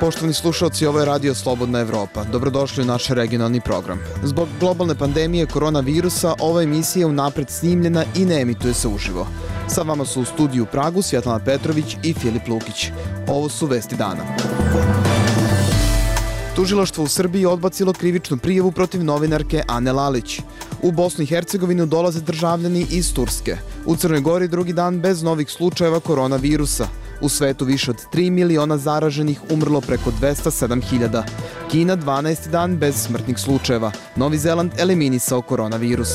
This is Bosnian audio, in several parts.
Poštovani slušalci, ovo je Radio Slobodna Evropa. Dobrodošli u naš regionalni program. Zbog globalne pandemije koronavirusa, ova emisija je unapred snimljena i ne emituje se uživo. Sa vama su u studiju u Pragu Svjetlana Petrović i Filip Lukić. Ovo su vesti dana. Tužilaštvo u Srbiji odbacilo krivičnu prijavu protiv novinarke Ane Lalić. U Bosnu i Hercegovinu dolaze državljani iz Turske. U Crnoj Gori drugi dan bez novih slučajeva koronavirusa. U svetu više od 3 miliona zaraženih, umrlo preko 207.000. Kina 12. dan bez smrtnih slučajeva. Novi Zeland eliminisao koronavirus.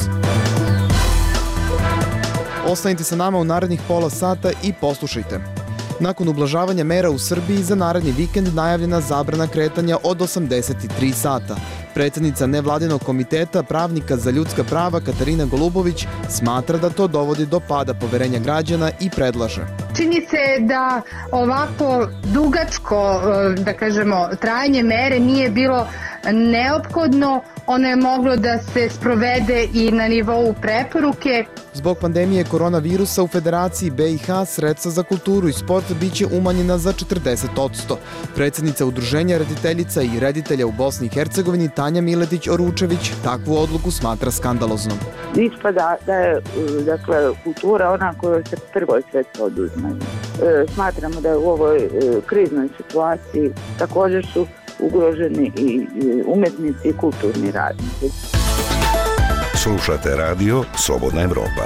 Ostanite sa nama u narednih pola sata i poslušajte. Nakon ublažavanja mera u Srbiji za naredni vikend najavljena zabrana kretanja od 83 sata. Predsjednica nevladinog komiteta pravnika za ljudska prava Katarina Golubović smatra da to dovodi do pada poverenja građana i predlaže. Čini se da ovako dugačko, trajanje mere nije bilo neophodno. Ono je moglo da se sprovede i na nivou preporuke. Zbog pandemije koronavirusa u Federaciji BiH sredstva za kulturu i sport biće umanjena za 40%. Predsjednica Udruženja rediteljica i reditelja u Bosni i Hercegovini Tanja Miletić-Oručević takvu odluku smatra skandaloznom. Ispada da je kultura ona kojoj se prvo sredstva oduzmaju. Smatramo da u ovoj kriznoj situaciji također su ugroženi i umjetnici i kulturni radnici. Slušate radio Slobodna Evropa.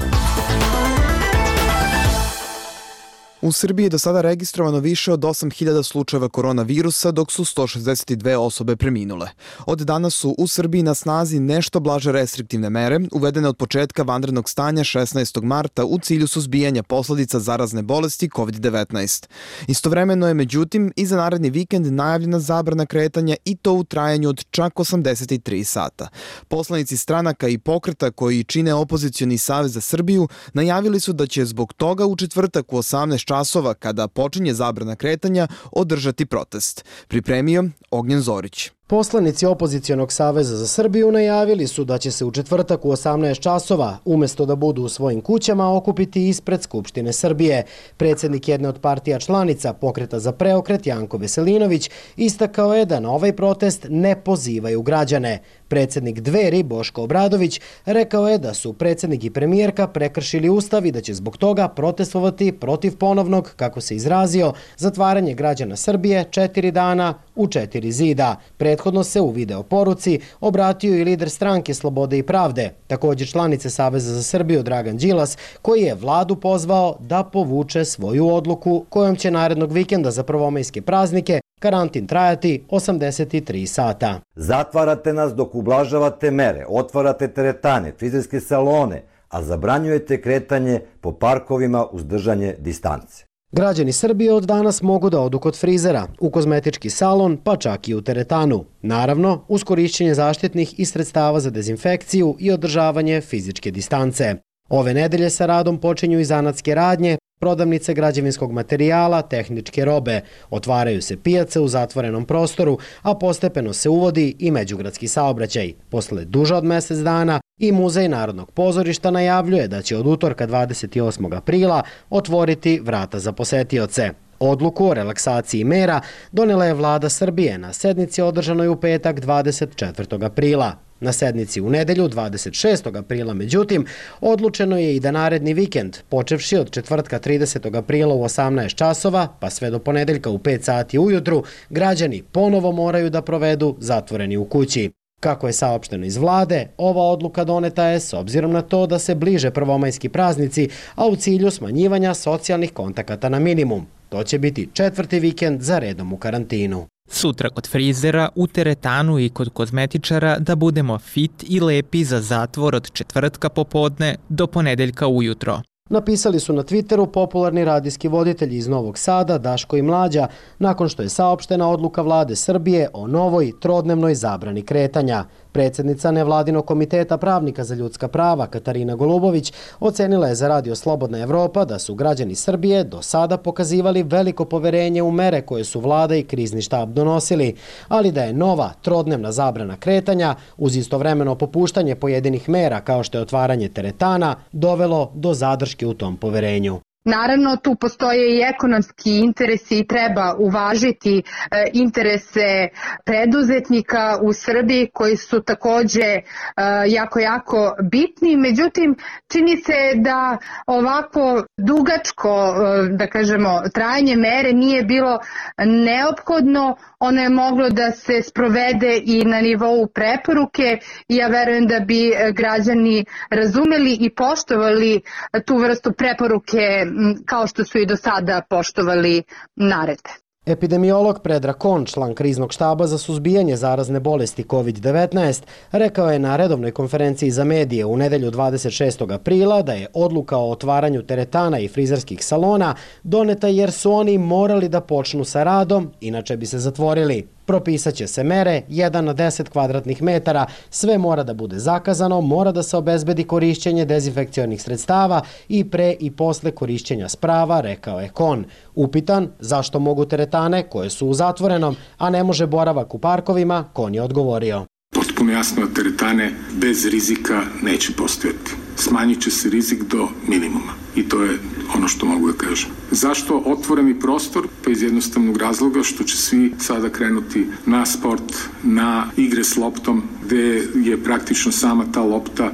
U Srbiji je do sada registrovano više od 8.000 slučajeva koronavirusa, dok su 162 osobe preminule. Od danas su u Srbiji na snazi nešto blaže restriktivne mere, uvedene od početka vanrednog stanja 16. marta u cilju suzbijanja posledica zarazne bolesti COVID-19. Istovremeno je, međutim, i za naredni vikend najavljena zabrana kretanja i to u trajanju od čak 83 sata. Poslanici stranaka i pokreta koji čine opozicioni savez za Srbiju najavili su da će zbog toga u četvrtak u 18 časova, kada počinje zabrana kretanja, održati protest. Pripremio Ognjen Zorić. Poslanici Opozicionog saveza za Srbiju najavili su da će se u četvrtak u 18 časova, umjesto da budu u svojim kućama, okupiti ispred Skupštine Srbije. Predsjednik jedne od partija članica Pokreta za preokret Janko Veselinović istakao je da na ovaj protest ne pozivaju građane. Predsjednik Dveri Boško Obradović rekao je da su predsjednik i premijerka prekršili ustav i da će zbog toga protestovati protiv ponovnog, kako se izrazio, zatvaranje građana Srbije 4 dana u 4 zida. Prethodno se u video poruci obratio i lider stranke Slobode i pravde, također članice Saveza za Srbiju Dragan Đilas, koji je vladu pozvao da povuče svoju odluku kojom će narednog vikenda za prvomajske praznike karantin trajati 83 sata. Zatvarate nas dok ublažavate mere, otvarate teretane, frizerske salone, a zabranjujete kretanje po parkovima uz držanje distance. Građani Srbije od danas mogu da odu kod frizera, u kozmetički salon, pa čak i u teretanu. Naravno, uz korišćenje zaštitnih i sredstava za dezinfekciju i održavanje fizičke distance. Ove nedelje sa radom počinju i zanatske radnje, prodavnice građevinskog materijala, tehničke robe. Otvaraju se pijace u zatvorenom prostoru, a postepeno se uvodi i međugradski saobraćaj. Posle duže od mjesec dana i Muzej Narodnog pozorišta najavljuje da će od utorka 28. aprila otvoriti vrata za posetioce. Odluku o relaksaciji mera donela je vlada Srbije na sednici održanoj u petak 24. aprila. Na sednici u nedelju 26. aprila, međutim, odlučeno je i da naredni vikend, počevši od četvrtka 30. aprila u 18 časova, pa sve do ponedeljka u 5 sati ujutru, građani ponovo moraju da provedu zatvoreni u kući. Kako je saopšteno iz vlade, ova odluka doneta je s obzirom na to da se bliže prvomajski praznici, a u cilju smanjivanja socijalnih kontakata na minimum. To će biti 4. vikend za redom u karantinu. Sutra kod frizera, u teretanu i kod kozmetičara da budemo fit i lepi za zatvor od četvrtka popodne do ponedeljka ujutro. Napisali su na Twitteru popularni radijski voditelji iz Novog Sada, Daško i Mlađa, nakon što je saopštena odluka vlade Srbije o novoj trodnevnoj zabrani kretanja. Predsjednica nevladinog komiteta pravnika za ljudska prava Katarina Golubović ocenila je za Radio Slobodna Evropa da su građani Srbije do sada pokazivali veliko poverenje u mere koje su vlada i krizni štab donosili, ali da je nova trodnevna zabrana kretanja uz istovremeno popuštanje pojedinih mera kao što je otvaranje teretana dovelo do zadrške u tom poverenju. Naravno, tu postoje i ekonomski interesi i treba uvažiti interese preduzetnika u Srbiji koji su takođe jako bitni. Međutim, čini se da ovako dugačko, da kažemo, trajanje mere nije bilo neophodno. Ono je moglo da se sprovede i na nivou preporuke i ja verujem da bi građani razumeli i poštovali tu vrstu preporuke kao što su i do sada poštovali naredbe. Epidemiolog Predrag Kon, član kriznog štaba za suzbijanje zarazne bolesti COVID-19, rekao je na redovnoj konferenciji za medije u nedelju 26. aprila da je odluka o otvaranju teretana i frizerskih salona doneta jer su oni morali da počnu sa radom, inače bi se zatvorili. Propisaće se mere 1 na 10 kvadratnih metara, sve mora da bude zakazano, mora da se obezbedi korišćenje dezinfekcionih sredstava i pre i posle korišćenja sprava, rekao je Kon. Upitan zašto mogu teretane koje su u zatvorenom, a ne može boravak u parkovima, Kon je odgovorio. Potpuno jasno da teretane bez rizika neće postojati. Smanjit će se rizik do minimuma i to je ono što mogu da kažem. Zašto otvoreni prostor? Pa iz jednostavnog razloga što će svi sada krenuti na sport, na igre s loptom, gde je praktično sama ta lopta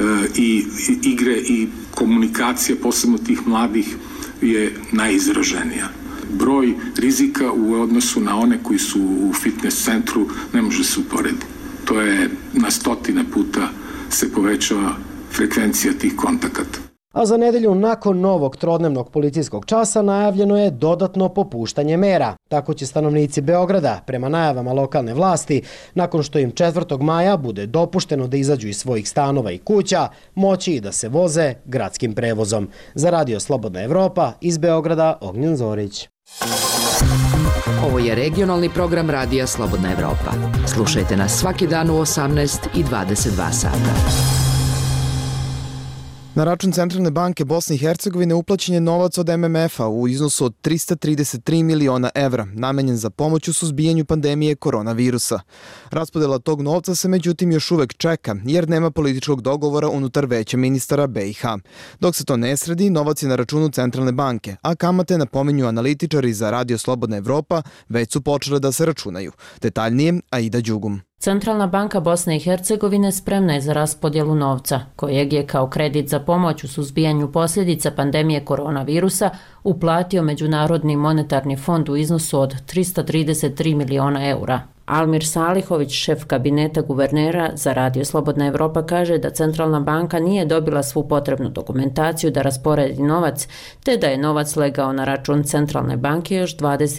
i igre i komunikacija, posebno tih mladih, je najizraženija. Broj rizika u odnosu na one koji su u fitness centru ne može se uporediti. To je na stotine puta se povećava frekvencija tih kontakata. A za nedelju nakon novog trodnevnog policijskog časa najavljeno je dodatno popuštanje mera. Tako će stanovnici Beograda, prema najavama lokalne vlasti, nakon što im 4. maja bude dopušteno da izađu iz svojih stanova i kuća, moći i da se voze gradskim prevozom. Za Radio Slobodna Evropa, iz Beograda, Ognjen Zorić. Ovo je regionalni program Radija Slobodna Evropa. Slušajte nas svaki dan u 18 i 22 sata. Na račun Centralne banke Bosne i Hercegovine uplaćen je novac od MMF-a u iznosu od 333 miliona evra, namenjen za pomoć u suzbijanju pandemije koronavirusa. Raspodela tog novca se međutim još uvek čeka, jer nema političkog dogovora unutar veća ministara BiH. Dok se to ne sredi, novac je na računu Centralne banke, a kamate, napominju analitičari za Radio Slobodna Evropa, već su počele da se računaju. Detaljnije, Aida Đugum. Centralna banka Bosne i Hercegovine spremna je za raspodjelu novca, kojeg je kao kredit za pomoć u suzbijanju posljedica pandemije koronavirusa uplatio Međunarodni monetarni fond u iznosu od 333 miliona eura. Almir Salihović, šef kabineta guvernera za Radio Slobodna Evropa, kaže da Centralna banka nije dobila svu potrebnu dokumentaciju da rasporedi novac, te da je novac legao na račun Centralne banke još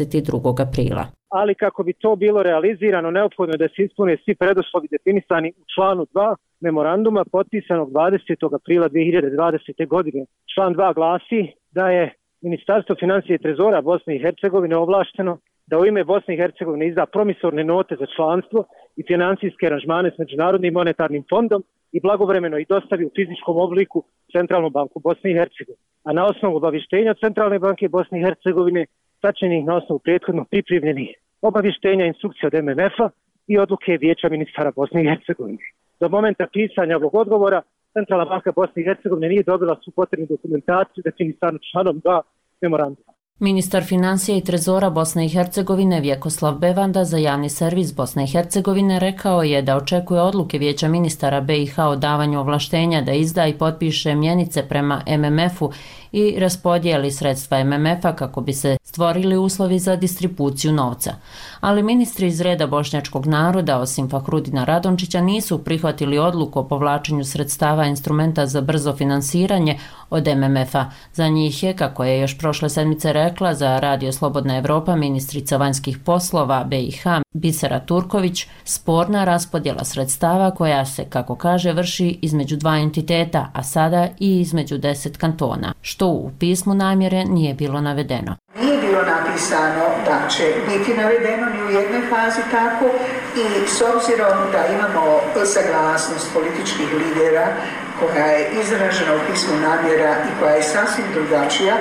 22. aprila. Ali kako bi to bilo realizirano, neophodno je da se ispune svi preduslovi definisani u članu 2 memoranduma potpisanog 20. aprila 2020. godine. Član 2 glasi da je Ministarstvo financija i trezora Bosne i Hercegovine ovlašteno da u ime Bosne i Hercegovine izda promisorne note za članstvo i financijske aranžmane s Međunarodnim monetarnim fondom i blagovremeno i dostavi u fizičkom obliku Centralnu banku Bosne i Hercegovine. A na osnovu obavještenja Centralne banke Bosne i Hercegovine, sačinjenih na osnovu prethodno pripremljenih obavještenja, instrukcija od MMF-a i odluke Vijeća ministara Bosne i Hercegovine. Do momenta pisanja ovog odgovora Centralna banka Bosne i Hercegovine nije dobila svu potrebnu dokumentaciju definisanu članom 2 memoranduma. Ministar financija i trezora Bosne i Hercegovine Vjekoslav Bevanda za javni servis Bosne i Hercegovine rekao je da očekuje odluke Vijeća ministara BiH o davanju ovlaštenja da izda i potpiše mjenice prema MMF-u i raspodijeli sredstva MMF-a kako bi se stvorili uslovi za distribuciju novca. Ali ministri iz reda bošnjačkog naroda, osim Fahrudina Radončića, nisu prihvatili odluku o povlačenju sredstava instrumenta za brzo finansiranje od MMF-a. Za njih je, kako je još prošle sedmice rekla za Radio Slobodna Evropa ministrica vanjskih poslova BiH Bisera Turković, sporna raspodjela sredstava koja se, kako kaže, vrši između dva entiteta, a sada i između 10 kantona, što u pismu namjere nije bilo navedeno. Nije bilo napisano da će biti navedeno ni u jednoj fazi tako i s obzirom da imamo saglasnost političkih lidera koja je izražena u pismu namjera i koja je sasvim drugačija,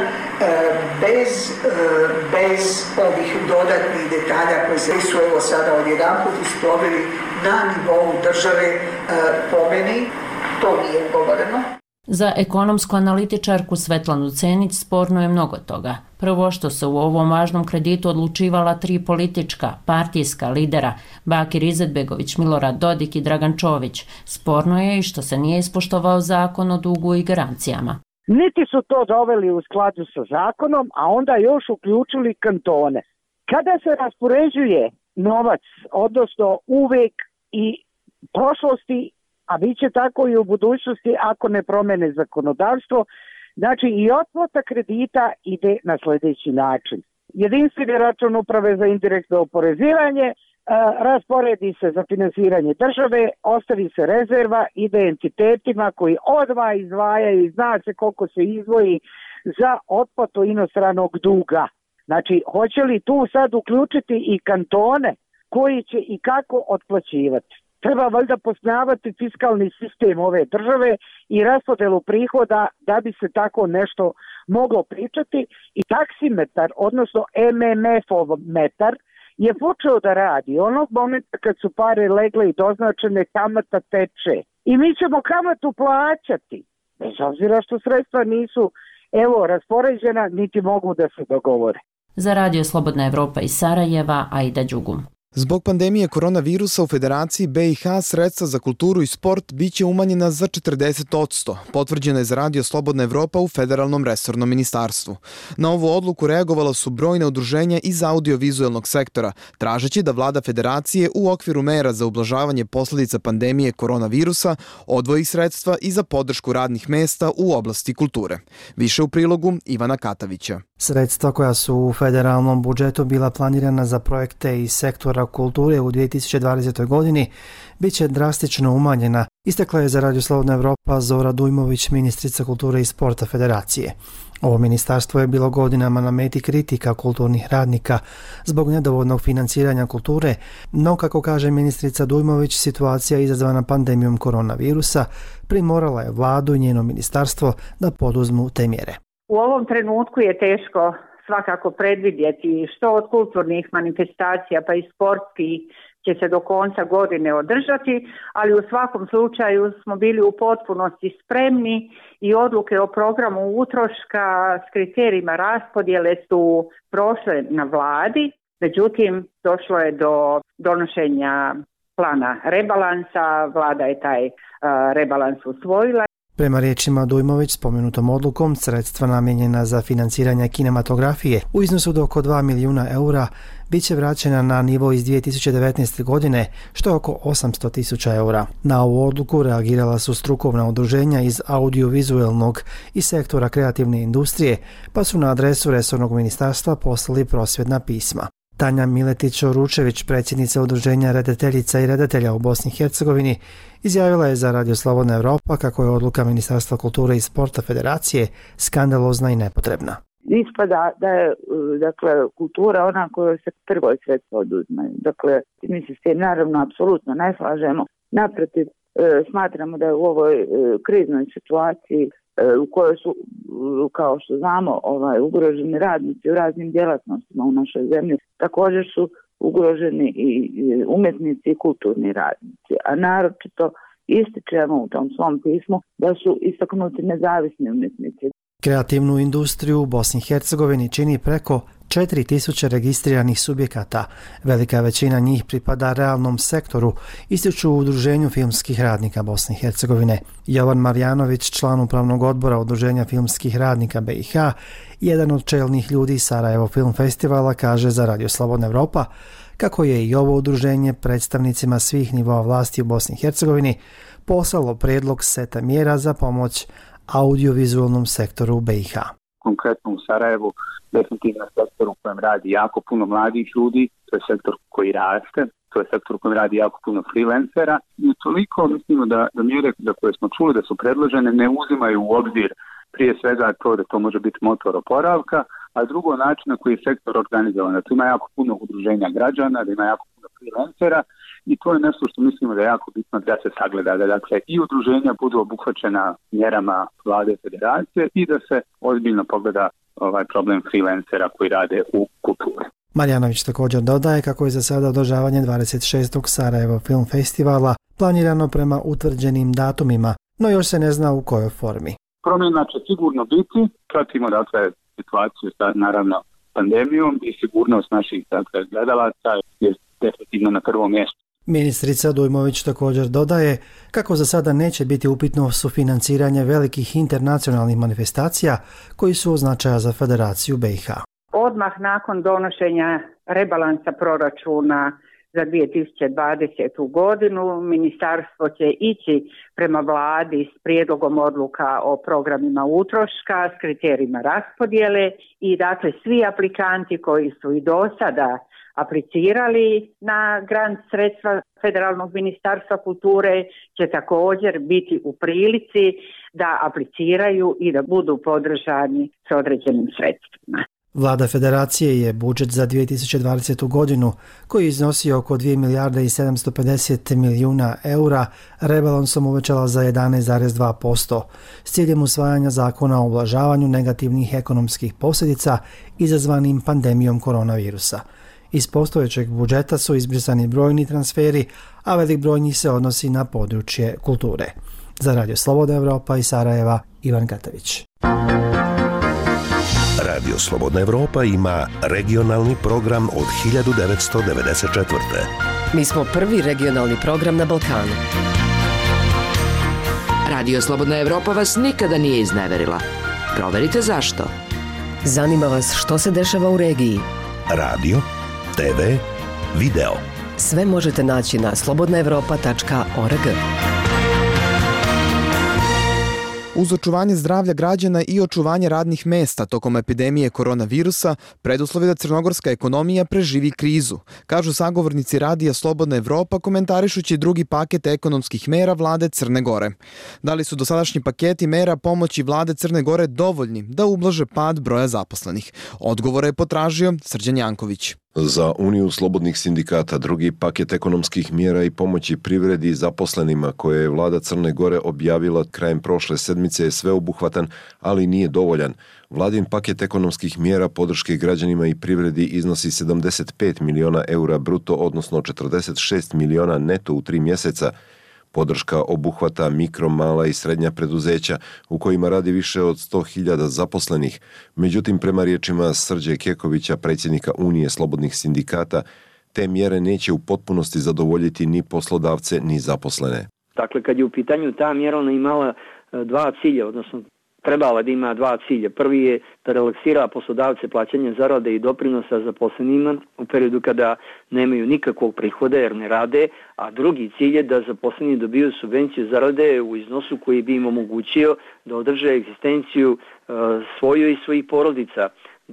bez ovih dodatnih detalja koji su evo sada odjedanput isplovili na nivou države, po meni to nije govoreno. Za ekonomsku analitičarku Svetlanu Cenić sporno je mnogo toga. Prvo što se u ovom važnom kreditu odlučivala 3 politička, partijska lidera, Bakir Izetbegović, Milorad Dodik i Dragan Čović. Sporno je i što se nije ispoštovao zakon o dugu i garancijama. Niti su to doveli u skladu sa zakonom, a onda još uključili kantone. Kada se raspoređuje novac, odnosno uvek i prošlosti, a bit će tako i u budućnosti ako ne promene zakonodavstvo, znači i otplata kredita ide na sljedeći način. Jedinstveni račun uprave za indirektno oporezivanje rasporedi se za finansiranje države, ostavi se rezerva, ide entitetima koji odmah izdvajaju i zna se koliko se izdvoji za otplatu inostranog duga. Znači, hoće li tu sad uključiti i kantone koji će i kako otplaćivati? Treba valjda poznavati fiskalni sistem ove države i raspodelu prihoda da bi se tako nešto moglo pričati. I taksimetar, odnosno MMF-ov metar, je počeo da radi onog momenta kad su pare legle i doznačene, kamata teče. I mi ćemo kamatu plaćati, bez obzira što sredstva nisu raspoređena, niti mogu da se dogovore. Za Radio Slobodna Evropa iz Sarajeva, Aida Đugum. Zbog pandemije koronavirusa u Federaciji BiH sredstva za kulturu i sport biće umanjena za 40%, potvrđeno je za Radio Slobodna Evropa u Federalnom resornom ministarstvu. Na ovu odluku reagovala su brojne udruženja iz audiovizualnog sektora, tražeći da vlada Federacije u okviru mera za ublažavanje posljedica pandemije koronavirusa odvoji sredstva i za podršku radnih mesta u oblasti kulture. Više u prilogu Ivana Katavića. Sredstva koja su u federalnom budžetu bila planirana za projekte iz sektora kulture u 2020. godini bit će drastično umanjena, istakla je za Radio Slobodna Evropa Zora Dujmović, ministrica kulture i sporta Federacije. Ovo ministarstvo je bilo godinama na meti kritika kulturnih radnika zbog nedovoljnog financiranja kulture, no kako kaže ministrica Dujmović, situacija izazvana pandemijom koronavirusa primorala je vladu i njeno ministarstvo da poduzmu te mjere. U ovom trenutku je teško svakako predvidjeti što od kulturnih manifestacija pa i sportskih će se do konca godine održati, ali u svakom slučaju smo bili u potpunosti spremni i odluke o programu utroška s kriterijima raspodjele su prošle na vladi, međutim došlo je do donošenja plana rebalansa, vlada je taj rebalans usvojila. Prema riječima Dujmović, spomenutom odlukom sredstva namijenjena za financiranje kinematografije u iznosu do oko 2 milijuna eura bit će vraćena na nivo iz 2019. godine, što je oko 800.000 eura. Na ovu odluku reagirala su strukovna udruženja iz audiovizualnog i sektora kreativne industrije, pa su na adresu resornog ministarstva poslali prosvjedna pisma. Tanja Miletić-Oručević, predsjednica udruženja redateljica i redatelja u Bosni i Hercegovini, izjavila je za Radio Slobodna Evropa kako je odluka Ministarstva kulture i sporta Federacije skandalozna i nepotrebna. Ispada da je kultura ona kojoj se prvo sredstva oduzmaju. Dakle, mi se s tim naravno apsolutno ne slažemo. Naprotiv, smatramo da je u ovoj kriznoj situaciji u kojoj su, kao što znamo, ugroženi radnici u raznim djelatnostima u našoj zemlji, također su ugroženi i umjetnici i kulturni radnici. A naročito ističemo u tom svom pismu da su istaknuti nezavisni umjetnici. Kreativnu industriju u Bosni i Hercegovini čini preko 4000 registriranih subjekata. Velika većina njih pripada realnom sektoru, ističu u Udruženju filmskih radnika Bosne i Hercegovine. Jovan Marjanović, član upravnog odbora Udruženja filmskih radnika BiH, jedan od čelnih ljudi Sarajevo Film Festivala, kaže za Radio Slobodna Evropa kako je i ovo udruženje predstavnicima svih nivoa vlasti u Bosni i Hercegovini poslalo prijedlog seta mjera za pomoć audiovizualnom sektoru u BiH. Konkretno u Sarajevu, definitivno sektor u kojem radi jako puno mladih ljudi, to je sektor koji raste, to je sektor u kojem radi jako puno freelancera i toliko mislimo da mjere za koje smo čuli da su predložene ne uzimaju u obzir prije svega to da to može biti motor oporavka, a drugo način na koji je sektor organizovan, da tu ima jako puno udruženja građana, da ima jako puno freelancera i to je nešto što mislimo da je jako bitno da se sagleda, da dakle i udruženja budu obuhvaćena mjerama vlade Federacije i da se ozbiljno pogleda ovaj problem freelancera koji rade u kulturi. Marjanović također dodaje kako je za sada održavanje 26. Sarajevo Film Festivala planirano prema utvrđenim datumima, no još se ne zna u kojoj formi. Promjena će sigurno biti, pratimo dakle situaciju sa naravno pandemijom i sigurnost naših dakle gledalaca je definitivno na prvom mjestu. Ministrica Dujmović također dodaje kako za sada neće biti upitno sufinanciranje velikih internacionalnih manifestacija koji su od značaja za Federaciju BiH. Odmah nakon donošenja rebalansa proračuna za 2020. godinu ministarstvo će ići prema vladi s prijedlogom odluka o programima utroška, s kriterijima raspodjele i dakle svi aplikanti koji su i do sada aplicirali na grant sredstva Federalnog ministarstva kulture će također biti u prilici da apliciraju i da budu podržani s određenim sredstvima. Vlada Federacije je budžet za 2020. godinu, koji iznosi oko 2 milijarde i 750 milijuna eura, rebalansom uvećala za 11,2% s ciljem usvajanja zakona o ublažavanju negativnih ekonomskih posljedica izazvanim pandemijom koronavirusa. Iz postojećeg budžeta su izbrisani brojni transferi, a velik broj njih se odnosi na područje kulture. Za Radio Slobodna Evropa iz Sarajeva, Ivan Gatavić. Radio Slobodna Evropa ima regionalni program od 1994. Mi smo prvi regionalni program na Balkanu. Radio Slobodna Evropa vas nikada nije izneverila. Proverite zašto. Zanima vas što se dešava u regiji. Radio, TV, video. Sve možete naći na slobodnaevropa.org. Uz očuvanje zdravlja građana i očuvanje radnih mesta tokom epidemije koronavirusa, preduslov je da crnogorska ekonomija preživi krizu, kažu sagovornici Radija Slobodna Evropa komentarišući drugi paket ekonomskih mera vlade Crne Gore. Da li su dosadašnji paketi mera pomoći vlade Crne Gore dovoljni da ublaže pad broja zaposlenih? Odgovore je potražio Srđan Janković. Za Uniju slobodnih sindikata drugi paket ekonomskih mjera i pomoći privredi i zaposlenima koje je vlada Crne Gore objavila krajem prošle sedmice je sveobuhvatan, ali nije dovoljan. Vladin paket ekonomskih mjera podrške građanima i privredi iznosi 75 miliona eura bruto, odnosno 46 miliona neto u 3 mjeseca. Podrška obuhvata mikro, mala i srednja preduzeća u kojima radi više od 100.000 zaposlenih. Međutim, prema riječima Srđe Kekovića, predsjednika Unije slobodnih sindikata, te mjere neće u potpunosti zadovoljiti ni poslodavce ni zaposlene. Dakle, kad je u pitanju ta mjera, ona imala dva cilja, odnosno trebala da ima dva cilja. Prvi je da relaksira poslodavce plaćanja zarade i doprinosa zaposlenima u periodu kada nemaju nikakvog prihoda jer ne rade, a drugi cilj je da zaposleni dobiju subvenciju zarade u iznosu koji bi im omogućio da održe egzistenciju svoju i svojih porodica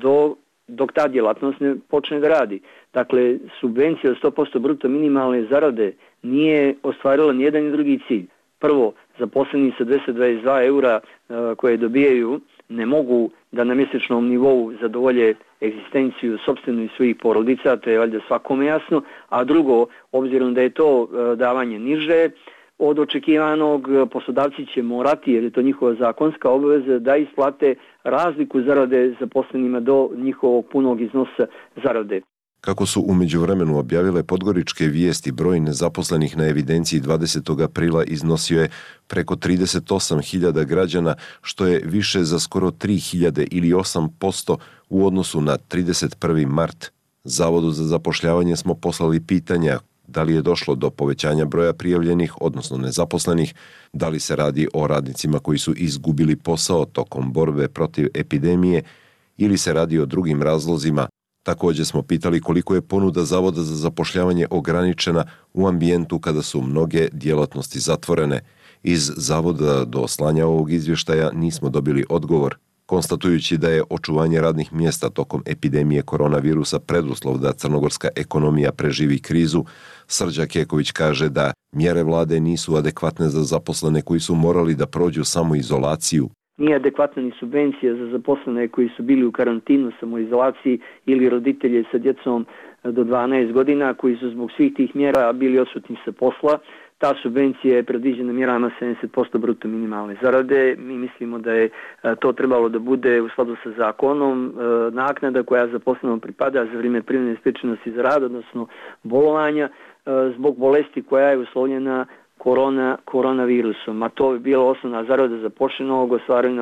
dok ta djelatnost ne počne da radi. Dakle, subvencija od 100% bruto minimalne zarade nije ostvarila ni jedan ni drugi cilj. Prvo, zaposleni sa 222 eura koje dobijaju ne mogu da na mjesečnom nivou zadovolje egzistenciju sopstvenu i svojih porodica, to je valjda svakome jasno, a drugo, obzirom da je to davanje niže od očekivanog, poslodavci će morati, jer je to njihova zakonska obaveza, da isplate razliku zarade zaposlenima do njihovog punog iznosa zarade. Kako su u međuvremenu objavile Podgoričke vijesti, broj nezaposlenih na evidenciji 20. aprila iznosio je preko 38.000 građana, što je više za skoro 3.000 ili 8% u odnosu na 31. mart. Zavodu za zapošljavanje smo poslali pitanja da li je došlo do povećanja broja prijavljenih, odnosno nezaposlenih, da li se radi o radnicima koji su izgubili posao tokom borbe protiv epidemije ili se radi o drugim razlozima. Također smo pitali koliko je ponuda Zavoda za zapošljavanje ograničena u ambijentu kada su mnoge djelatnosti zatvorene. Iz Zavoda do slanja ovog izvještaja nismo dobili odgovor. Konstatujući da je očuvanje radnih mjesta tokom epidemije koronavirusa preduslov da crnogorska ekonomija preživi krizu, Srđa Keković kaže da mjere vlade nisu adekvatne za zaposlene koji su morali da prođu samoizolaciju. Nije adekvatna ni subvencija za zaposlene koji su bili u karantinu, samoizolaciji ili roditelje sa djecom do 12 godina koji su zbog svih tih mjera bili odsutni sa posla. Ta subvencija je predviđena mjerama 70% bruto minimalne zarade. Mi mislimo da je to trebalo da bude u skladu sa zakonom naknada koja zaposlenom pripada za vrijeme privremene spriječenosti za rad, odnosno bolovanja zbog bolesti koja je uslovljena koronavirusom, a to bi bila osnovna zarada zapošljenog ostvarena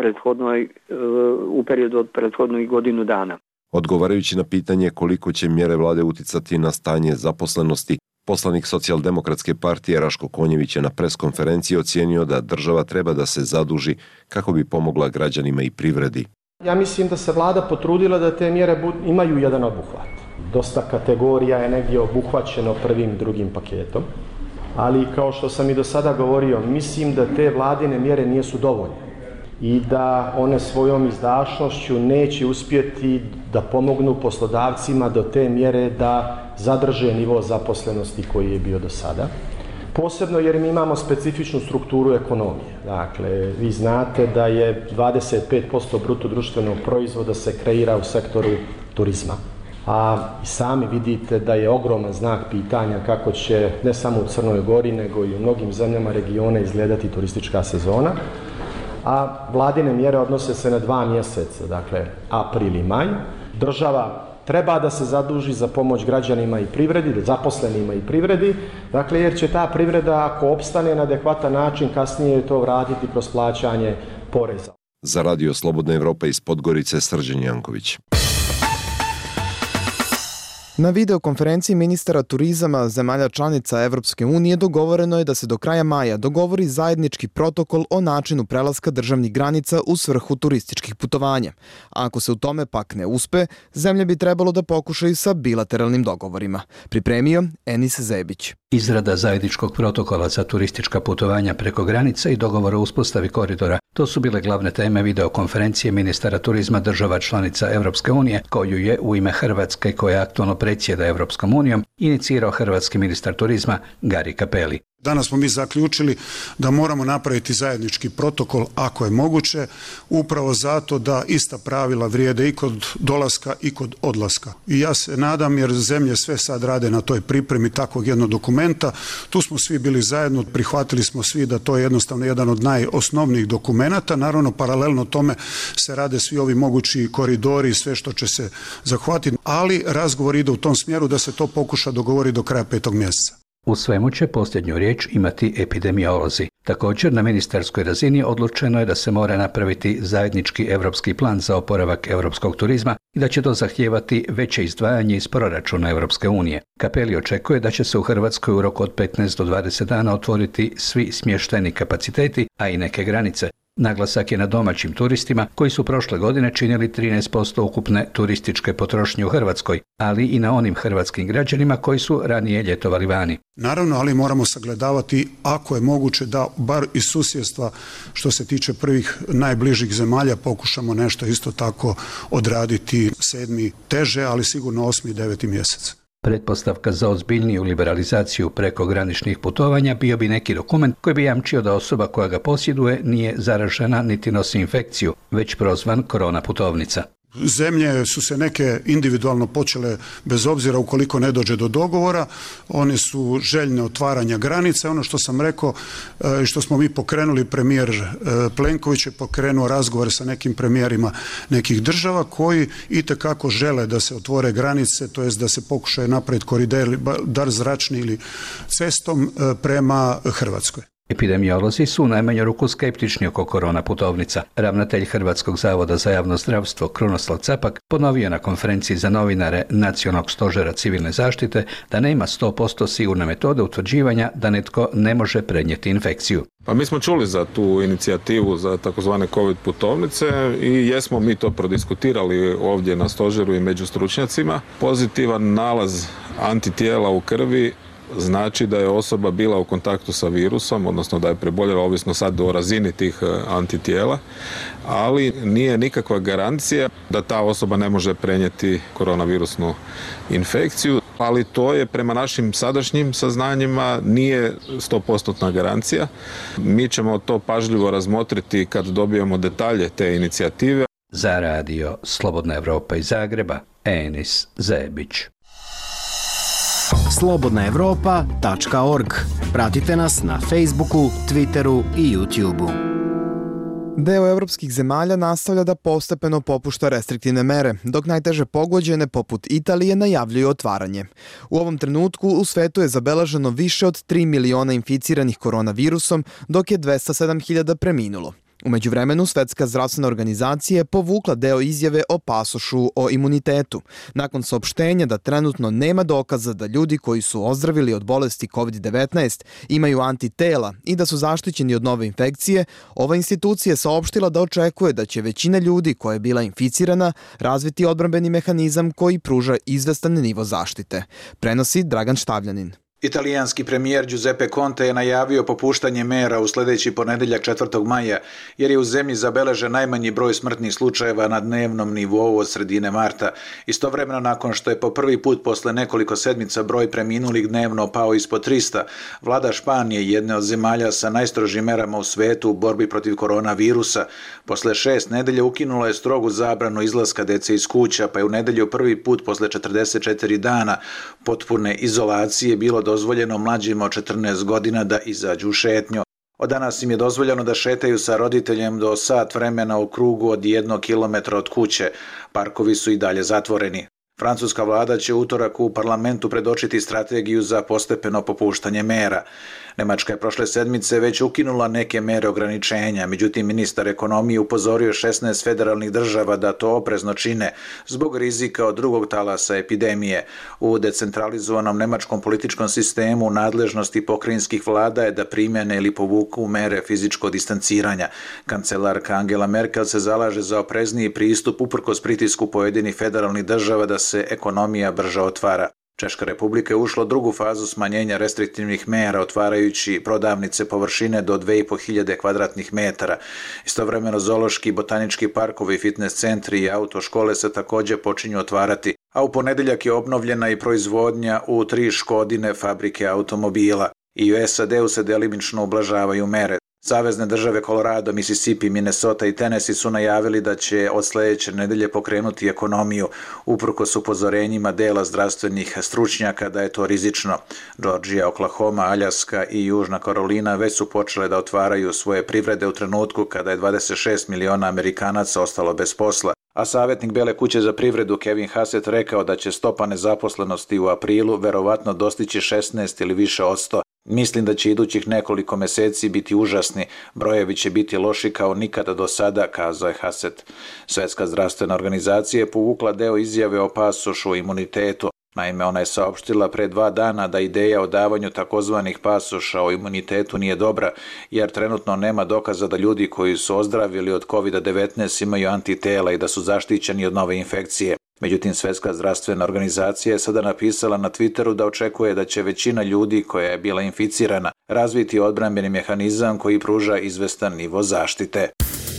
u periodu od prethodnih godinu dana. Odgovarajući na pitanje koliko će mjere vlade uticati na stanje zaposlenosti, poslanik Socijaldemokratske partije Raško Konjević je na preskonferenciji ocijenio da država treba da se zaduži kako bi pomogla građanima i privredi. Ja mislim da se vlada potrudila da te mjere imaju jedan obuhvat. Dosta kategorija je negdje obuhvaćeno prvim i drugim paketom, ali kao što sam i do sada govorio, mislim da te vladine mjere nisu dovoljne i da one svojom izdašnošću neće uspjeti da pomognu poslodavcima do te mjere da zadrže nivo zaposlenosti koji je bio do sada. Posebno jer mi imamo specifičnu strukturu ekonomije. Dakle, vi znate da je 25% bruto društvenog proizvoda se kreira u sektoru turizma. A i sami vidite da je ogroman znak pitanja kako će ne samo u Crnoj Gori nego i u mnogim zemljama regiona izgledati turistička sezona. A vladine mjere odnose se na 2 mjeseca, dakle april i maj. Država treba da se zaduži za pomoć građanima i privredi, zaposlenima i privredi, dakle jer će ta privreda ako opstane na adekvatan način kasnije to vratiti kroz plaćanje poreza. Za Radio Slobodna Evropa iz Podgorice, Srđan Janković. Na videokonferenciji ministara turizama zemalja članica Evropske unije dogovoreno je da se do kraja maja dogovori zajednički protokol o načinu prelaska državnih granica u svrhu turističkih putovanja. A ako se u tome pak ne uspe, zemlje bi trebalo da pokušaju sa bilateralnim dogovorima. Pripremio Enis Zebić. Izrada zajedničkog protokola za turistička putovanja preko granica i dogovor o uspostavi koridora. To su bile glavne teme videokonferencije ministara turizma država članica Evropske unije, koju je u ime Hrvatske, koja aktualno predsjeda Evropskom unijom, inicirao hrvatski ministar turizma Gari Cappelli. Danas smo mi zaključili da moramo napraviti zajednički protokol ako je moguće, upravo zato da ista pravila vrijede i kod dolaska i kod odlaska. I ja se nadam, jer zemlje sve sad rade na toj pripremi takvog jednog dokumenta, tu smo svi bili zajedno, prihvatili smo svi da to je jednostavno jedan od najosnovnijih dokumenata. Naravno, paralelno tome se rade svi ovi mogući koridori i sve što će se zahvatiti, ali razgovor ide u tom smjeru da se to pokuša dogovoriti do kraja 5. mjeseca. U svemu će posljednju riječ imati epidemiolozi. Također, na ministarskoj razini odlučeno je da se mora napraviti zajednički evropski plan za oporavak europskog turizma i da će to zahtijevati veće izdvajanje iz proračuna Evropske unije. Cappelli očekuje da će se u Hrvatskoj u roku od 15 do 20 dana otvoriti svi smještajni kapaciteti, a i neke granice. Naglasak je na domaćim turistima koji su prošle godine činili 13% ukupne turističke potrošnje u Hrvatskoj, ali i na onim hrvatskim građanima koji su ranije ljetovali vani. Naravno, ali moramo sagledavati ako je moguće da bar iz susjedstva što se tiče prvih najbližih zemalja pokušamo nešto isto tako odraditi 7. teže, ali sigurno 8. i 9. mjesec. Pretpostavka za ozbiljniju liberalizaciju prekograničnih putovanja bio bi neki dokument koji bi jamčio da osoba koja ga posjeduje nije zaražena niti nosi infekciju, već prozvan korona putovnica. Zemlje su se neke individualno počele, bez obzira ukoliko ne dođe do dogovora, one su željne otvaranja granica. Ono što sam rekao i što smo mi pokrenuli, premijer Plenković je pokrenuo razgovore sa nekim premijerima nekih država koji itekako žele da se otvore granice, to jest da se pokušaju napraviti koridor, dar zračni ili cestom prema Hrvatskoj. Epidemiolozi su u najmanju ruku skeptični oko korona putovnica. Ravnatelj Hrvatskog zavoda za javno zdravstvo Krunoslav Capak ponovio na konferenciji za novinare Nacionalnog stožera civilne zaštite da nema 100% sigurne metode utvrđivanja da netko ne može prenijeti infekciju. Pa mi smo čuli za tu inicijativu za takozvane COVID putovnice i jesmo mi to prodiskutirali ovdje na stožeru i među stručnjacima. Pozitivan nalaz antitijela u krvi znači da je osoba bila u kontaktu sa virusom, odnosno da je preboljela, ovisno sad o razini tih antitijela, ali nije nikakva garancija da ta osoba ne može prenijeti koronavirusnu infekciju, ali to je prema našim sadašnjim saznanjima nije 100% garancija. Mi ćemo to pažljivo razmotriti kad dobijemo detalje te inicijative. Za Radio Slobodna Evropa iz Zagreba, Enis Zebić. slobodnaevropa.org. Pratite nas na Facebooku, Twitteru i YouTubeu. Deo evropskih zemalja nastavlja da postepeno popušta restriktivne mere, dok najteže pogođene, poput Italije, najavljuju otvaranje. U ovom trenutku u svetu je zabeleženo više od 3 miliona inficiranih koronavirusom, dok je 207.000 preminulo. U međuvremenu, Svetska zdravstvena organizacija je povukla deo izjave o pasošu o imunitetu. Nakon saopštenja da trenutno nema dokaza da ljudi koji su ozdravili od bolesti COVID-19 imaju antitela i da su zaštićeni od nove infekcije, ova institucija je saopštila da očekuje da će većina ljudi koja je bila inficirana razviti odbrambeni mehanizam koji pruža izvestan nivo zaštite. Prenosi Dragan Štavljanin. Italijanski premijer Giuseppe Conte je najavio popuštanje mera u sljedeći ponedeljak 4. maja, jer je u zemlji zabeležen najmanji broj smrtnih slučajeva na dnevnom nivou od sredine marta. Istovremeno, nakon što je po prvi put posle nekoliko sedmica broj preminulih dnevno pao ispod 300, vlada Španije, jedne od zemalja sa najstrožim merama u svetu u borbi protiv koronavirusa, posle 6 nedelja ukinula je strogu zabranu izlaska dece iz kuća, pa je u nedelju prvi put posle 44 dana potpune izolacije bilo dozvoljeno mlađima od 14 godina da izađu u šetnju. Od danas im je dozvoljeno da šetaju sa roditeljem do sat vremena u krugu od 1 kilometra od kuće. Parkovi su i dalje zatvoreni. Francuska vlada će utorak u parlamentu predočiti strategiju za postepeno popuštanje mera. Nemačka je prošle sedmice već ukinula neke mere ograničenja, međutim ministar ekonomije upozorio 16 federalnih država da to oprezno čine zbog rizika od drugog talasa epidemije. U decentralizovanom nemačkom političkom sistemu nadležnosti pokrajinskih vlada je da primjene ili povuku mere fizičkog distanciranja. Kancelarka Angela Merkel se zalaže za oprezniji pristup uprkos pritisku pojedinih federalnih država da se ekonomija brže otvara. Češka republika je ušla u drugu fazu smanjenja restriktivnih mera, otvarajući prodavnice površine do 2500 kvadratnih metara. Istovremeno zoološki, botanički parkovi, fitness centri i autoškole se također počinju otvarati, a u ponedeljak je obnovljena i proizvodnja u 3 Škodine fabrike automobila. I u SAD-u se delimično ublažavaju mere. Savezne države Colorado, Mississippi, Minnesota i Tennessee su najavili da će od sljedeće nedelje pokrenuti ekonomiju, uprkos upozorenjima dela zdravstvenih stručnjaka da je to rizično. Georgia, Oklahoma, Aljaska i Južna Karolina već su počele da otvaraju svoje privrede u trenutku kada je 26 miliona Amerikanaca ostalo bez posla. A savjetnik Bele kuće za privredu Kevin Hassett rekao da će stopa nezaposlenosti u aprilu verovatno dostići 16 ili više od 100. Mislim da će idućih nekoliko meseci biti užasni, brojevi će biti loši kao nikada do sada, kazao je Hassett. Svetska zdravstvena organizacija je povukla deo izjave o pasošu o imunitetu. Naime, ona je saopštila pre 2 dana da ideja o davanju takozvanih pasoša o imunitetu nije dobra, jer trenutno nema dokaza da ljudi koji su ozdravili od COVID-19 imaju antitela i da su zaštićeni od nove infekcije. Međutim, Svetska zdravstvena organizacija je sada napisala na Twitteru da očekuje da će većina ljudi koja je bila inficirana razviti odbrambeni mehanizam koji pruža izvestan nivo zaštite.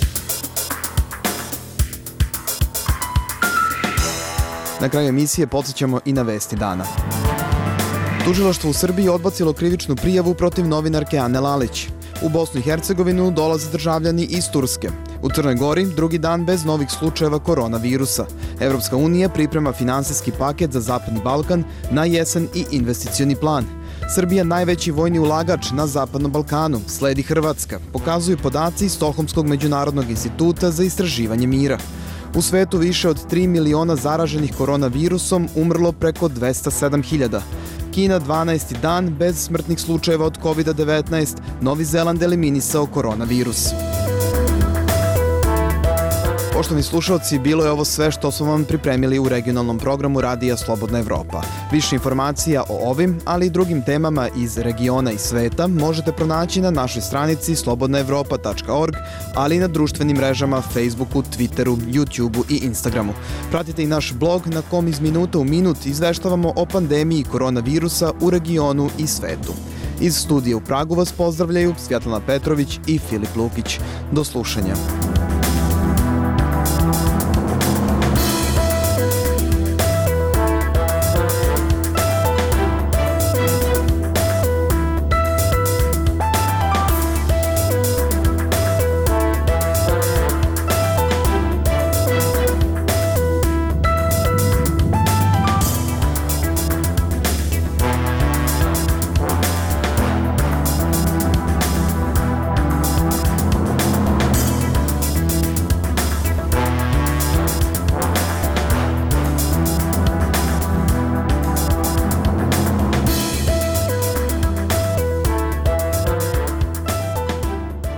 Na kraju emisije podsjećamo i na vesti dana. Tužilaštvo u Srbiji odbacilo krivičnu prijavu protiv novinarke Ane Lalić. U Bosnu i Hercegovinu dolaze državljani iz Turske. U Crnoj Gori drugi dan bez novih slučajeva koronavirusa. Evropska unija priprema finansijski paket za Zapadni Balkan na jesen i investicioni plan. Srbija najveći vojni ulagač na Zapadnom Balkanu, sledi Hrvatska, pokazuju podaci iz Stokholmskog međunarodnog instituta za istraživanje mira. U svetu više od 3 miliona zaraženih koronavirusom, umrlo preko 207.000. Kina 12. dan bez smrtnih slučajeva od COVID-19, Novi Zeland eliminisao koronavirus. Poštovani slušalci, bilo je ovo sve što smo vam pripremili u regionalnom programu Radija Slobodna Evropa. Više informacija o ovim, ali i drugim temama iz regiona i sveta možete pronaći na našoj stranici slobodnaevropa.org, ali i na društvenim mrežama Facebooku, Twitteru, YouTubeu i Instagramu. Pratite i naš blog na kom iz minuta u minut izveštavamo o pandemiji koronavirusa u regionu i svetu. Iz studija u Pragu vas pozdravljaju Svjetlana Petrović i Filip Lukić. Do slušanja.